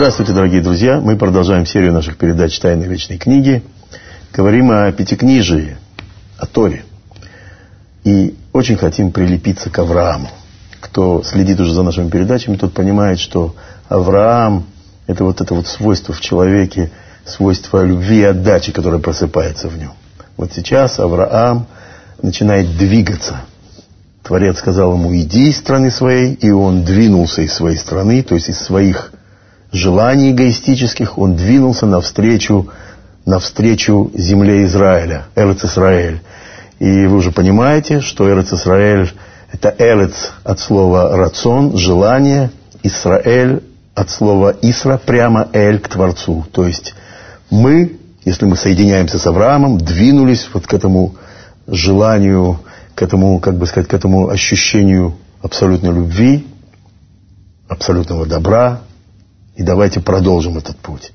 Здравствуйте, дорогие друзья. Мы продолжаем серию наших передач «Тайны вечной книги». Говорим о Пятикнижии, о Торе. И очень хотим прилепиться к Аврааму. Кто следит уже за нашими передачами, тот понимает, что Авраам – это вот свойство в человеке, свойство любви и отдачи, которое просыпается в нем. Вот сейчас Авраам начинает двигаться. Творец сказал ему: иди из страны своей, и он двинулся из своей страны, то есть из своих желаний эгоистических, он двинулся навстречу земле Израиля, Эрец Исраэль. И вы уже понимаете, что Эрец Исраэль – это Эрец от слова рацион, желание, Исраэль от слова Исра, прямо Эль, к Творцу. То есть мы, если мы соединяемся с Авраамом, двинулись вот к этому желанию, к этому, как бы сказать, к этому ощущению абсолютной любви, абсолютного добра. И давайте продолжим этот путь.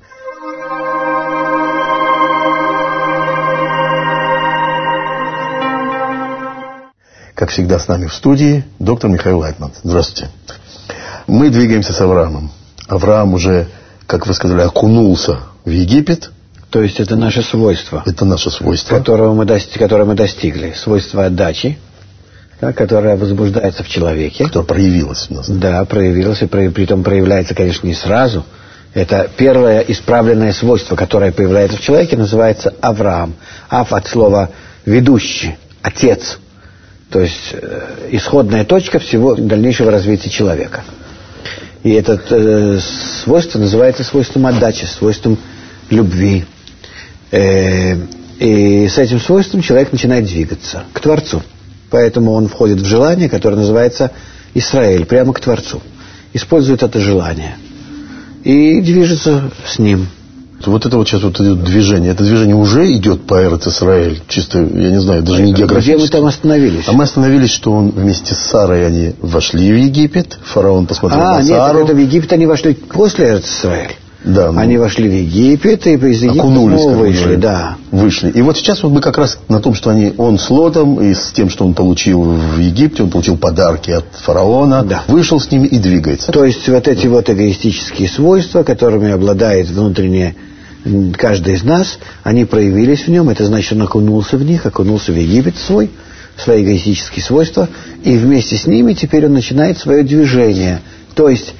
Как всегда, с нами в студии доктор Михаил Лайтман. Здравствуйте. Мы двигаемся с Авраамом. Авраам уже, как вы сказали, окунулся в Египет. То есть это наше свойство. Это наше свойство. Которое мы достигли. Свойство отдачи, да, которое возбуждается в человеке. Которое проявилось у нас. Да, проявилось. И притом проявляется, конечно, не сразу. Это первое исправленное свойство, которое появляется в человеке, называется Авраам. Ав от слова «ведущий», «отец». То есть исходная точка всего дальнейшего развития человека. И это свойство называется свойством отдачи, свойством любви. И с этим свойством человек начинает двигаться к Творцу. Поэтому он входит в желание, которое называется Исраэль, прямо к Творцу. Использует это желание. И движется с ним. Вот это вот сейчас вот идет движение. Это движение уже идет по Эрец Исраэль. Чисто, я не знаю, даже не географически. Где мы там остановились? А мы остановились, что он вместе с Сарой, они вошли в Египет. Фараон посмотрел на Сару. Нет, это в Египет они вошли после Эрец Исраэль. Да, они вошли в Египет, и из Египта снова вышли, да. Вышли. И вот сейчас вот мы как раз на том, что он с Лотом, и с тем, что он получил в Египте, он получил подарки от фараона, да. Вышел с ними и двигается. То есть вот эти вот эгоистические свойства, которыми обладает внутренне каждый из нас, они проявились в нем, это значит, он окунулся в них, окунулся в Египет свои эгоистические свойства, и вместе с ними теперь он начинает свое движение. То есть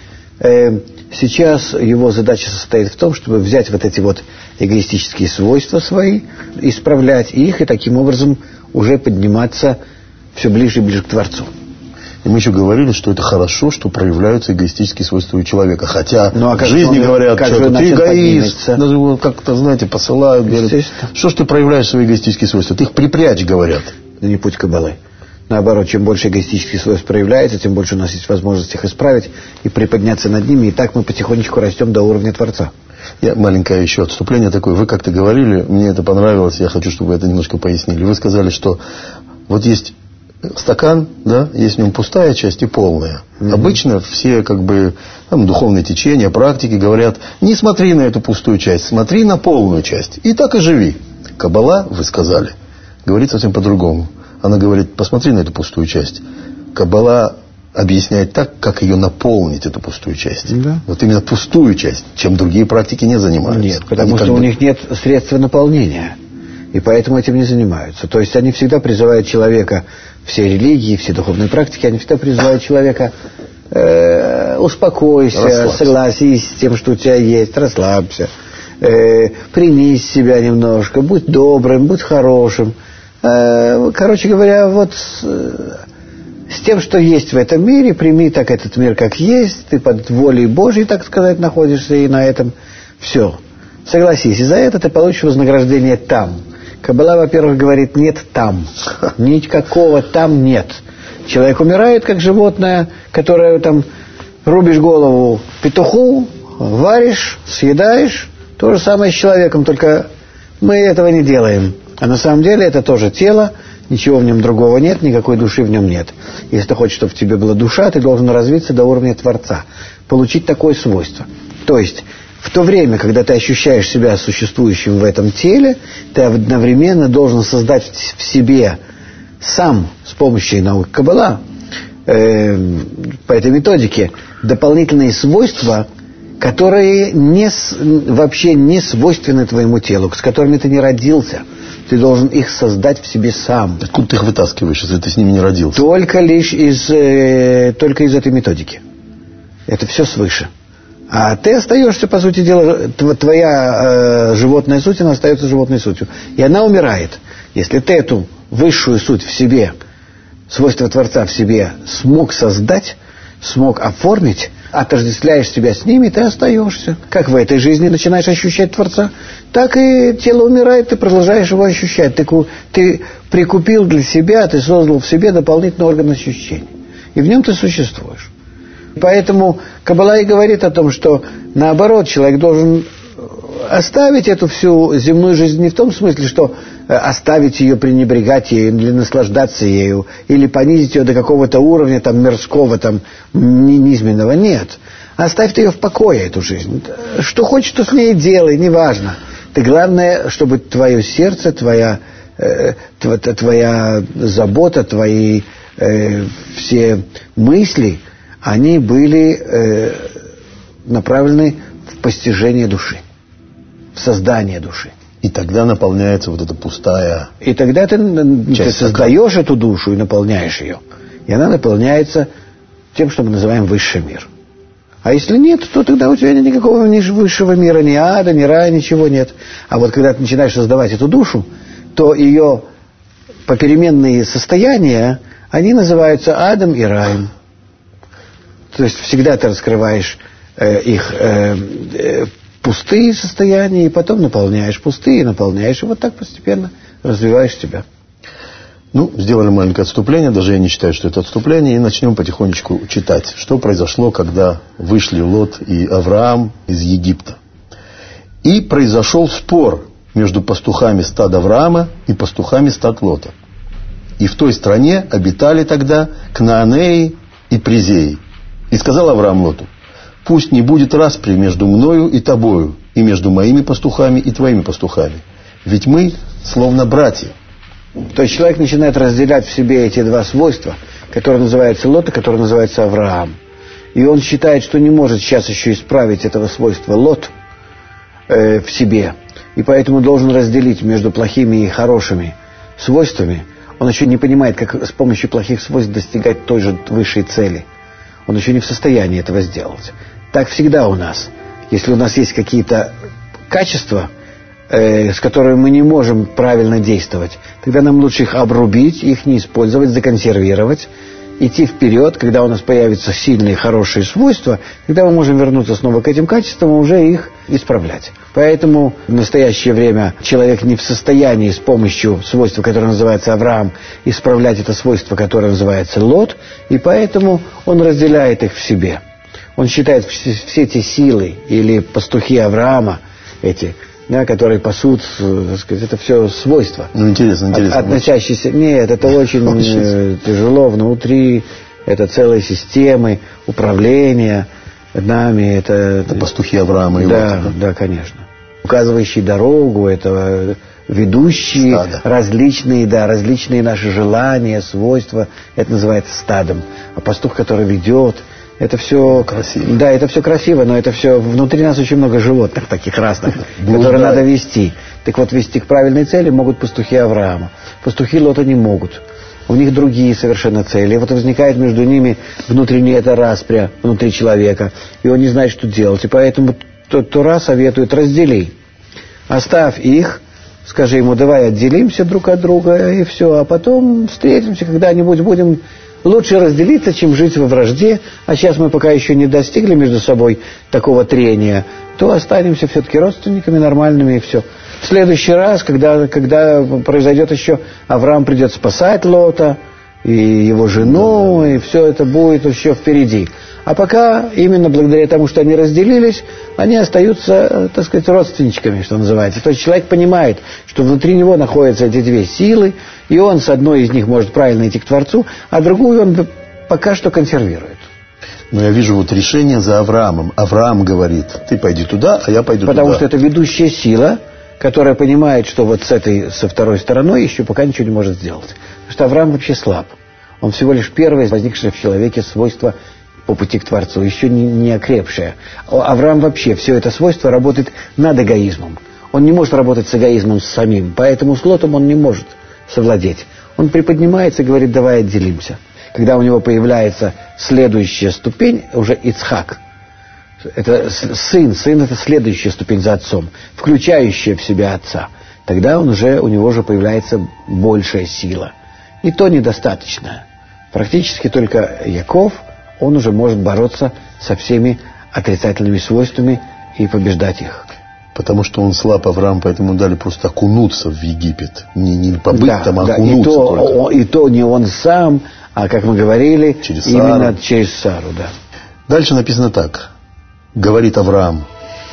сейчас его задача состоит в том, чтобы взять вот эти вот эгоистические свойства свои, исправлять их и таким образом уже подниматься все ближе и ближе к Творцу. И мы еще говорили, что это хорошо, что проявляются эгоистические свойства у человека. Хотя в жизни говорят, что ты эгоист. Даже как-то, знаете, посылают, говорят, что ж ты проявляешь свои эгоистические свойства? Ты их припрячь, говорят. Это не путь Каббалы. Наоборот, чем больше эгоистических свойств проявляется, тем больше у нас есть возможность их исправить и приподняться над ними. И так мы потихонечку растем до уровня Творца. Маленькое еще отступление такое. Вы как-то говорили, мне это понравилось, я хочу, чтобы вы это немножко пояснили. Вы сказали, что вот есть стакан, да, есть в нем пустая часть и полная. Обычно все духовные течения, практики говорят: не смотри на эту пустую часть, смотри на полную часть. И так и живи. Каббала, вы сказали, говорит совсем по-другому. Она говорит: посмотри на эту пустую часть. Каббала объясняет так, как ее наполнить, эту пустую часть. Да. Вот именно пустую часть, чем другие практики не занимаются. Нет, потому что у них нет средства наполнения. И поэтому этим не занимаются. То есть они всегда призывают человека, все религии, все духовные практики, они всегда призывают человека: успокойся, согласись с тем, что у тебя есть, расслабься, принись себя немножко, будь добрым, будь хорошим. Короче говоря, вот с тем, что есть в этом мире, прими так этот мир как есть, ты под волей Божьей, так сказать, находишься, и на этом все. Согласись, и за это ты получишь вознаграждение там. Каббала, во-первых, говорит: нет там. Никакого там нет. Человек умирает, как животное, которое там рубишь голову петуху, варишь, съедаешь. То же самое с человеком, только мы этого не делаем. А на самом деле это тоже тело, ничего в нем другого нет, никакой души в нем нет. Если ты хочешь, чтобы в тебе была душа, ты должен развиться до уровня Творца, получить такое свойство. То есть в то время, когда ты ощущаешь себя существующим в этом теле, ты одновременно должен создать в себе сам с помощью науки Каббала по этой методике дополнительные свойства, которые вообще не свойственны твоему телу, с которыми ты не родился. Ты должен их создать в себе сам. Откуда ты их вытаскиваешь, если ты с ними не родился? Только из этой методики. Это все свыше. А ты остаешься, по сути дела, твоя животная суть, она остается животной сутью. И она умирает. Если ты эту высшую суть в себе, свойства Творца в себе смог создать, смог оформить, отождествляешь себя с ними, ты остаешься. Как в этой жизни начинаешь ощущать Творца, так и тело умирает, ты продолжаешь его ощущать. Ты прикупил для себя, ты создал в себе дополнительный орган ощущений. И в нем ты существуешь. Поэтому Каббала и говорит о том, что наоборот, человек должен оставить эту всю земную жизнь не в том смысле, что оставить ее, пренебрегать ею, или наслаждаться ею, или понизить ее до какого-то уровня там, мирского, там, низменного. Нет. Оставь ее в покое, эту жизнь. Что хочешь, то с ней делай, неважно. Ты главное, чтобы твое сердце, твоя забота, твои все мысли, они были направлены в постижение души, в создание души. И тогда наполняется вот эта пустая... И тогда ты создаешь эту душу и наполняешь ее. И она наполняется тем, что мы называем высший мир. А если нет, то тогда у тебя нет никакого ни высшего мира, ни ада, ни рая, ничего нет. А вот когда ты начинаешь создавать эту душу, то ее попеременные состояния, они называются адом и раем. То есть всегда ты раскрываешь их пустые состояния, и потом наполняешь пустые, наполняешь, и вот так постепенно развиваешь себя. Ну, сделали маленькое отступление, даже я не считаю, что это отступление, и начнем потихонечку читать, что произошло, когда вышли Лот и Авраам из Египта. И произошел спор между пастухами стада Авраама и пастухами стад Лота. И в той стране обитали тогда Кнаанеи и Призеи. И сказал Авраам Лоту: пусть не будет распри между мною и тобою, и между моими пастухами и твоими пастухами. Ведь мы словно братья. То есть человек начинает разделять в себе эти два свойства, которые называются Лот и которые называются Авраам. И он считает, что не может сейчас еще исправить этого свойства Лот в себе. И поэтому должен разделить между плохими и хорошими свойствами. Он еще не понимает, как с помощью плохих свойств достигать той же высшей цели. Он еще не в состоянии этого сделать. Так всегда у нас. Если у нас есть какие-то качества, с которыми мы не можем правильно действовать, тогда нам лучше их обрубить, их не использовать, законсервировать, идти вперед. Когда у нас появятся сильные, хорошие свойства, тогда мы можем вернуться снова к этим качествам и уже их исправлять. Поэтому в настоящее время человек не в состоянии с помощью свойства, которое называется Авраам, исправлять это свойство, которое называется Лот, и поэтому он разделяет их в себе. Он считает все эти силы или пастухи Авраама, эти, да, которые пасут, так сказать, это все свойства. Ну, интересно. Относящиеся... Нет, это очень тяжело внутри, это целые системы управления нами. Это пастухи Авраама и Лота. Да, конечно. Указывающие дорогу, это ведущие стадо. различные наши желания, свойства. Это называется стадом. А пастух, который ведет... Это все красиво. Да, это все красиво, но это все... Внутри нас очень много животных таких разных, которые надо вести. Так вот, вести к правильной цели могут пастухи Авраама. Пастухи Лота не могут. У них другие совершенно цели. И вот возникает между ними внутренняя эта распря внутри человека. И он не знает, что делать. И поэтому Тора советует: раздели. Оставь их. Скажи ему: давай отделимся друг от друга, и все. А потом встретимся когда-нибудь, будем... Лучше разделиться, чем жить во вражде. А сейчас мы пока еще не достигли между собой такого трения, то останемся все-таки родственниками нормальными, и все. В следующий раз, когда произойдет еще, Авраам придет спасать Лота и его жену, и все это будет еще впереди. А пока, именно благодаря тому, что они разделились, они остаются, так сказать, родственничками, что называется. То есть человек понимает, что внутри него находятся эти две силы, и он с одной из них может правильно идти к Творцу, а другую он пока что консервирует. Но я вижу вот решение за Авраамом. Авраам говорит: ты пойди туда, а я пойду туда. Потому что это ведущая сила, которая понимает, что вот со второй стороной еще пока ничего не может сделать. Потому что Авраам вообще слаб. Он всего лишь первое возникшее в человеке свойство по пути к Творцу, еще не окрепшая. Авраам вообще, все это свойство работает над эгоизмом. Он не может работать с эгоизмом самим, поэтому с Лотом он не может совладеть. Он приподнимается и говорит: давай отделимся. Когда у него появляется следующая ступень, уже Ицхак, это сын это следующая ступень за отцом, включающая в себя отца, тогда у него уже появляется большая сила. И то недостаточно. Практически только Яков, он уже может бороться со всеми отрицательными свойствами и побеждать их. Потому что он слаб, Авраам, поэтому дали просто окунуться в Египет. Не побыть там, а окунуться. И то не он сам, а, как мы говорили, именно через Сару. Да. Дальше написано так. Говорит Авраам: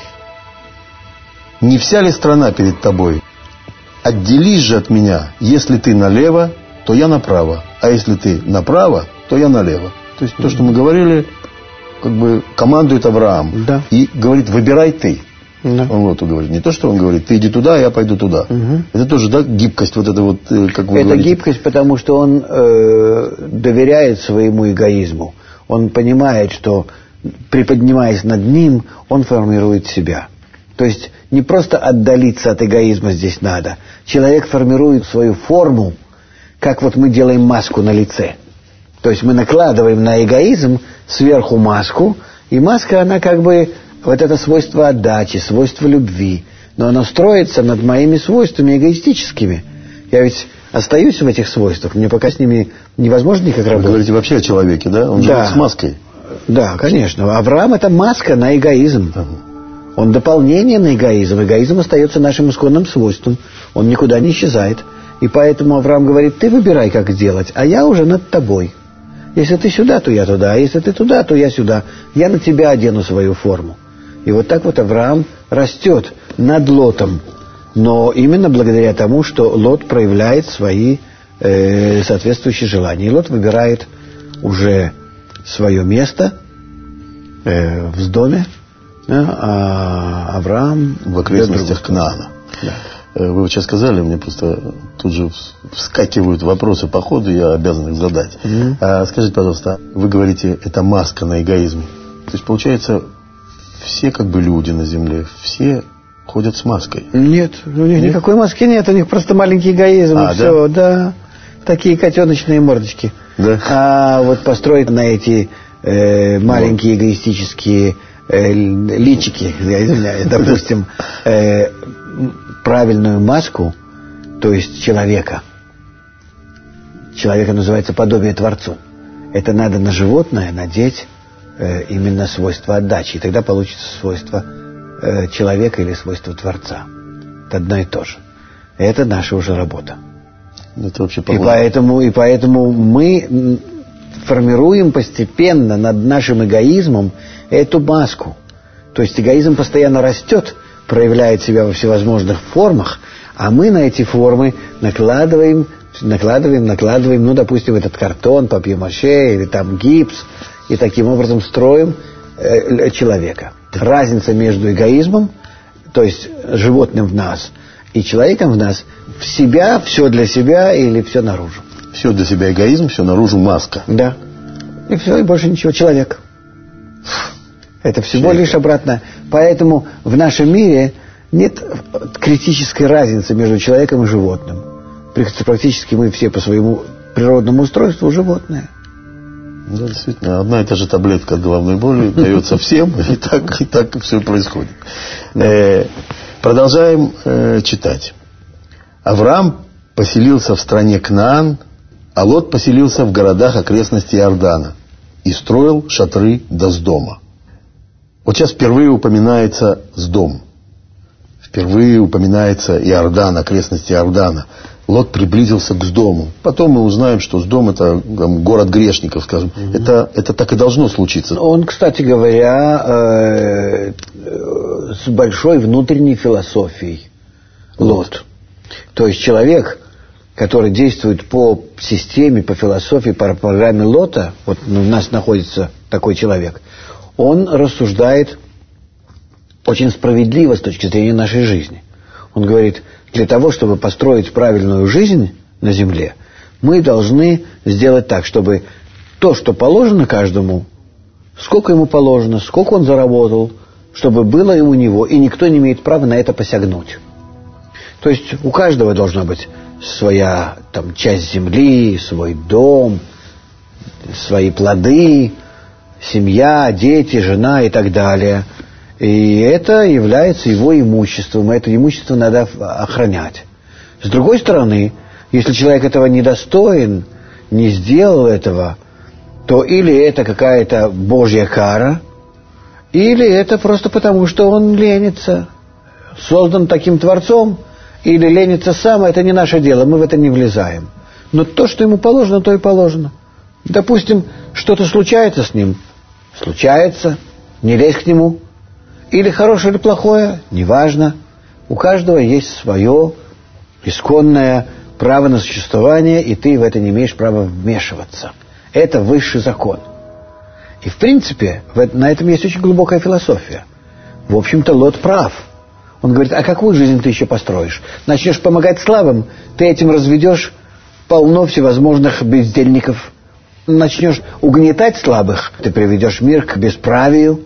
«Не вся ли страна перед тобой? Отделись же от меня. Если ты налево, то я направо. А если ты направо, то я налево». То есть то, что мы говорили, как бы командует Авраам. Да. И говорит: выбирай ты. Да. Он Лоту говорит. Не то, что он говорит: ты иди туда, а я пойду туда. Угу. Это тоже, да, гибкость вот эта вот, как вы говорите. Это гибкость, потому что он доверяет своему эгоизму. Он понимает, что, приподнимаясь над ним, он формирует себя. То есть не просто отдалиться от эгоизма здесь надо. Человек формирует свою форму, как вот мы делаем маску на лице. То есть мы накладываем на эгоизм сверху маску, и маска, она как бы вот это свойство отдачи, свойство любви. Но оно строится над моими свойствами эгоистическими. Я ведь остаюсь в этих свойствах, мне пока с ними невозможно никак работать. Вы говорите вообще о человеке, да? Он живет с маской. Да, конечно. Авраам — это маска на эгоизм. Он дополнение на эгоизм. Эгоизм остается нашим исконным свойством. Он никуда не исчезает. И поэтому Авраам говорит: ты выбирай, как сделать, а я уже над тобой. Если ты сюда, то я туда. А если ты туда, то я сюда. Я на тебя одену свою форму. И вот так вот Авраам растет над Лотом. Но именно благодаря тому, что Лот проявляет свои соответствующие желания. И Лот выбирает уже свое место в Сдоме, а Авраам в окрестностях Кнаана. Да. Вы вот сейчас сказали, мне просто тут же вскакивают вопросы по ходу, я обязан их задать. Скажите, пожалуйста, вы говорите, это маска на эгоизме. То есть, получается, все как бы люди на земле, все ходят с маской? Нет, у них никакой маски нет, у них просто маленький эгоизм. И все, да. Такие котеночные мордочки. Да. А вот построить на эти маленькие эгоистические личики, я извиняюсь, допустим, правильную маску, то есть человека. Человека называется подобие Творцу. Это надо на животное надеть именно свойство отдачи. И тогда получится свойство человека или свойство Творца. Это одно и то же. Это наша уже работа. Это вообще и поэтому мы формируем постепенно над нашим эгоизмом эту маску. То есть эгоизм постоянно растет, проявляет себя во всевозможных формах, а мы на эти формы накладываем, ну, допустим, этот картон, папье-маше или там гипс, и таким образом строим человека. Разница между эгоизмом, то есть животным в нас, и человеком в нас, в себя, все для себя или все наружу. Все для себя эгоизм, все наружу маска. Да. И все, и больше ничего. Человек. Это всего лишь обратно. Поэтому в нашем мире нет критической разницы между человеком и животным. Практически мы все по своему природному устройству животные. Да, действительно, одна и та же таблетка от головной боли дается всем, и так все происходит. Продолжаем читать. Авраам поселился в стране Кнаан, а Лот поселился в городах окрестностей Иордана и строил шатры до Сдома. Вот сейчас впервые упоминается Сдом. Впервые упоминается Иордан, окрестности Иордана. Лот приблизился к Сдому. Потом мы узнаем, что Сдом — это город грешников, скажем. Это так и должно случиться. Он, кстати говоря, с большой внутренней философией. Лот. То есть человек, который действует по системе, по философии, по программе Лота, вот у нас находится такой человек, он рассуждает очень справедливо с точки зрения нашей жизни. Он говорит, для того, чтобы построить правильную жизнь на земле, мы должны сделать так, чтобы то, что положено каждому сколько ему положено, сколько он заработал, чтобы было и у него, и никто не имеет права на это посягнуть. То есть у каждого должна быть своя там часть земли, свой дом, свои плоды, семья, дети, жена и так далее. И это является его имуществом, и это имущество надо охранять. С другой стороны, если человек этого недостоин, не сделал этого, то или это какая-то Божья кара, или это просто потому, что он ленится, создан таким Творцом, или ленится сам, это не наше дело, мы в это не влезаем. Но то, что ему положено, то и положено. Допустим, что-то случается с ним, случается, не лезь к нему. Или хорошее, или плохое, неважно. У каждого есть свое исконное право на существование, и ты в это не имеешь права вмешиваться. Это высший закон. И в принципе, на этом есть очень глубокая философия. В общем-то, Лот прав. Он говорит, а какую жизнь ты еще построишь? Начнешь помогать слабым, ты этим разведешь полно всевозможных бездельников. Начнешь угнетать слабых, ты приведешь мир к бесправию.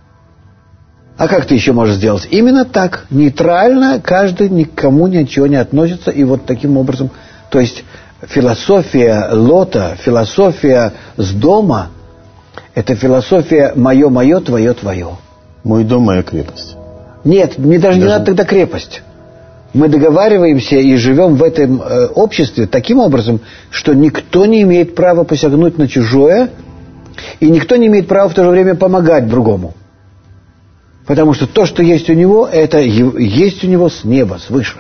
А как ты еще можешь сделать? Именно так, нейтрально, каждый никому ничего не относится, и вот таким образом. То есть философия Лота, философия с дома, это философия «моё-моё, твоё-твоё». Мой дом, моя крепость. Нет, мне даже не надо тогда крепость. Мы договариваемся и живем в этом обществе таким образом, что никто не имеет права посягнуть на чужое, и никто не имеет права в то же время помогать другому. Потому что то, что есть у него, это есть у него с неба, свыше.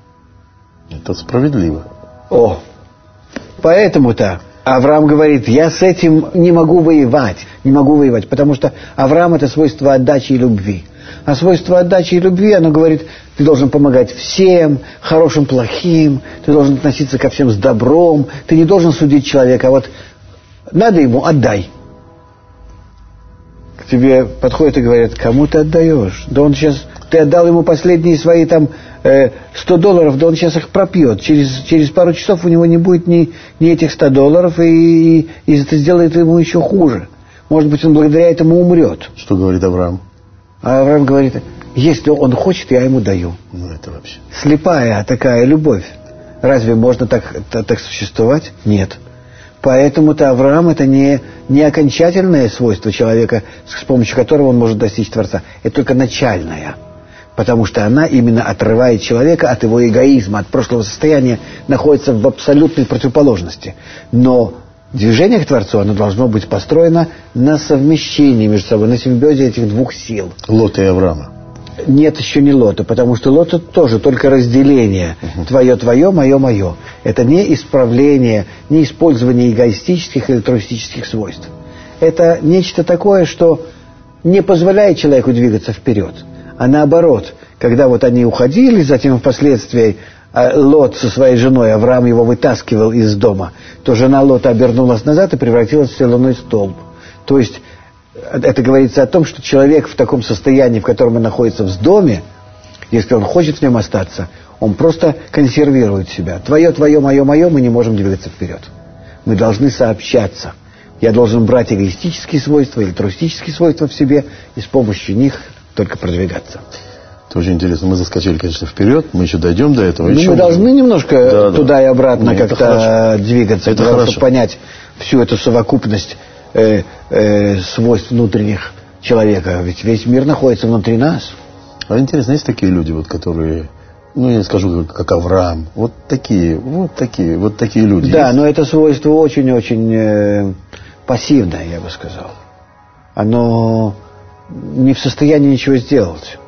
Это справедливо. О, поэтому-то Авраам говорит, я с этим не могу воевать, потому что Авраам — это свойство отдачи и любви. А свойство отдачи и любви, оно говорит, ты должен помогать всем, хорошим, плохим, ты должен относиться ко всем с добром, ты не должен судить человека, а вот надо ему — отдай. К тебе подходят и говорят, кому ты отдаешь? Да он сейчас, ты отдал ему последние свои там $100, да он сейчас их пропьет. Через пару часов у него не будет ни этих $100, и это сделает ему еще хуже. Может быть, он благодаря этому умрет. Что говорит Авраам? А Авраам говорит, если он хочет, я ему даю. Ну, это вообще... Слепая такая любовь. Разве можно так существовать? Нет. Поэтому-то Авраам — это не окончательное свойство человека, с помощью которого он может достичь Творца. Это только начальное. Потому что она именно отрывает человека от его эгоизма, от прошлого состояния, находится в абсолютной противоположности. Но движение к Творцу, оно должно быть построено на совмещении между собой, на симбиозе этих двух сил. Лота и Авраама. Нет, еще не Лота, потому что Лота тоже только разделение. Твое, мое. Это не исправление, не использование эгоистических или альтруистических свойств. Это нечто такое, что не позволяет человеку двигаться вперед. А наоборот, когда вот они уходили, затем впоследствии Лот со своей женой, Авраам его вытаскивал из дома, то жена Лота обернулась назад и превратилась в соляной столб. То есть это говорится о том, что человек в таком состоянии, в котором он находится в доме, если он хочет в нем остаться, он просто консервирует себя. Твое, мое, мы не можем двигаться вперед. Мы должны сообщаться. Я должен брать эгоистические свойства, альтруистические свойства в себе и с помощью них только продвигаться. Это очень интересно. Мы заскочили, конечно, вперед, мы еще дойдем до этого. Мы должны немножко туда и обратно как-то двигаться, это чтобы понять всю эту совокупность свойств внутренних человека. Ведь весь мир находится внутри нас. А интересно, есть такие люди, вот, которые, ну, я не скажу, как Авраам, вот такие люди. Да, есть? но это свойство очень-очень пассивное, я бы сказал. Оно не в состоянии ничего сделать.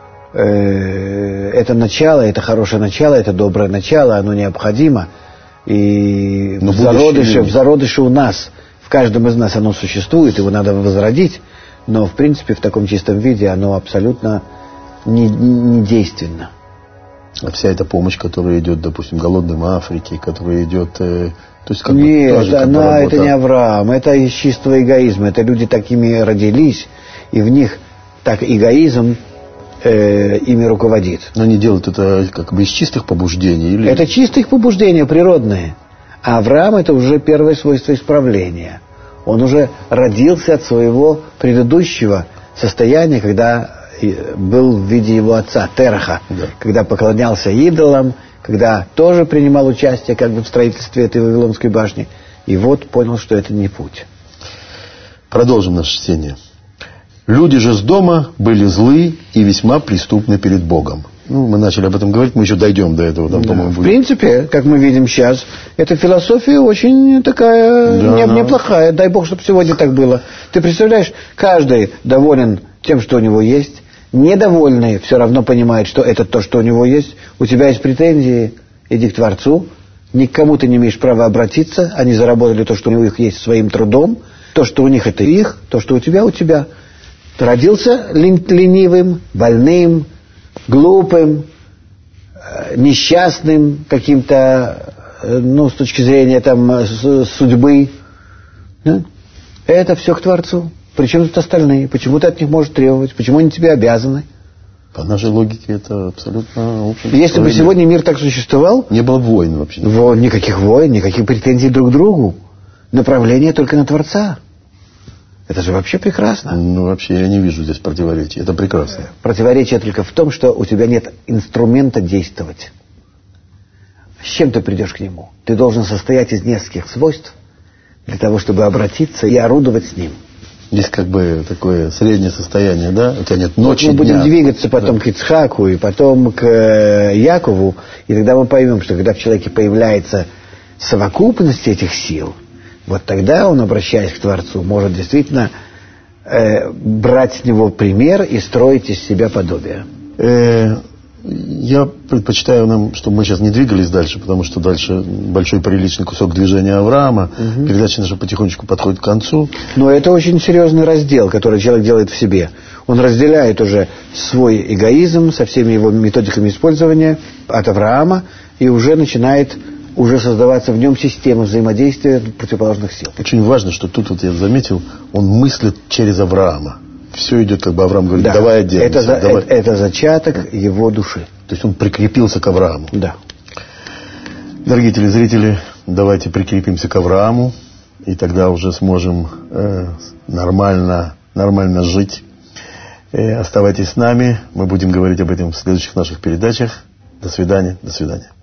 Это начало, это хорошее начало, это доброе начало, оно необходимо. И в зародыше у нас, в каждом из нас оно существует, его надо возродить, но в принципе в таком чистом виде оно абсолютно не действенно. А вся эта помощь, которая идет, допустим, голодным Африке, которая идет... То есть как нет, это не Авраам, это из чистого эгоизма. Это люди такими родились, и в них так эгоизм ими руководит. Но они делают это как бы из чистых побуждений? Или... Это чистых побуждения, природные. А Авраам — это уже первое свойство исправления. Он уже родился от своего предыдущего состояния, когда был в виде его отца, Тераха, да. Когда поклонялся идолам, когда тоже принимал участие как бы в строительстве этой Вавилонской башни. И вот понял, что это не путь. Продолжим наше чтение. «Люди же с дома были злы и весьма преступны перед Богом». Ну, мы начали об этом говорить, мы еще дойдем до этого. Там, Да. по-моему, В будет. принципе, как мы видим сейчас, эта философия очень такая неплохая. Дай Бог, чтобы сегодня так было. Ты представляешь, каждый доволен тем, что у него есть. Недовольный все равно понимает, что это то, что у него есть. У тебя есть претензии, иди к Творцу. Никому ты не имеешь права обратиться. Они заработали то, что у них есть своим трудом. То, что у них, это их. То, что у тебя, у тебя. Ты родился ленивым, больным, глупым, несчастным каким-то, ну, с точки зрения там судьбы. Да? Это все к Творцу. Причем тут остальные? Почему ты от них можешь требовать? Почему они тебе обязаны? По нашей логике это абсолютно... Если бы сегодня мир так существовал... Не было бы войн вообще. Никаких войн, никаких претензий друг к другу. Направление только на Творца. Это же вообще прекрасно. Ну, вообще я не вижу здесь противоречий. Это прекрасно. Противоречие только в том, что у тебя нет инструмента действовать. С чем ты придешь к нему? Ты должен состоять из нескольких свойств для того, чтобы обратиться и орудовать с ним. Здесь как бы такое среднее состояние, да? У тебя нет ночи, мы будем дня. двигаться потом к Ицхаку и потом к Якову, и тогда мы поймем, что когда в человеке появляется совокупность этих сил, вот тогда он, обращаясь к Творцу, может действительно брать с него пример и строить из себя подобие. Я предпочитаю нам, чтобы мы сейчас не двигались дальше, потому что дальше большой приличный кусок движения Авраама. Передача наша потихонечку подходит к концу. Но это очень серьезный раздел, который человек делает в себе. Он разделяет уже свой эгоизм со всеми его методиками использования от Авраама и уже начинает создаваться в нем система взаимодействия противоположных сил. Очень важно, что тут вот я заметил, он мыслит через Авраама. Все идет, как бы Авраам говорит, да. давай отделимся. Это зачаток его души. То есть он прикрепился к Аврааму. Да. Дорогие телезрители, давайте прикрепимся к Аврааму, и тогда уже сможем нормально жить. Оставайтесь с нами, мы будем говорить об этом в следующих наших передачах. До свидания, до свидания.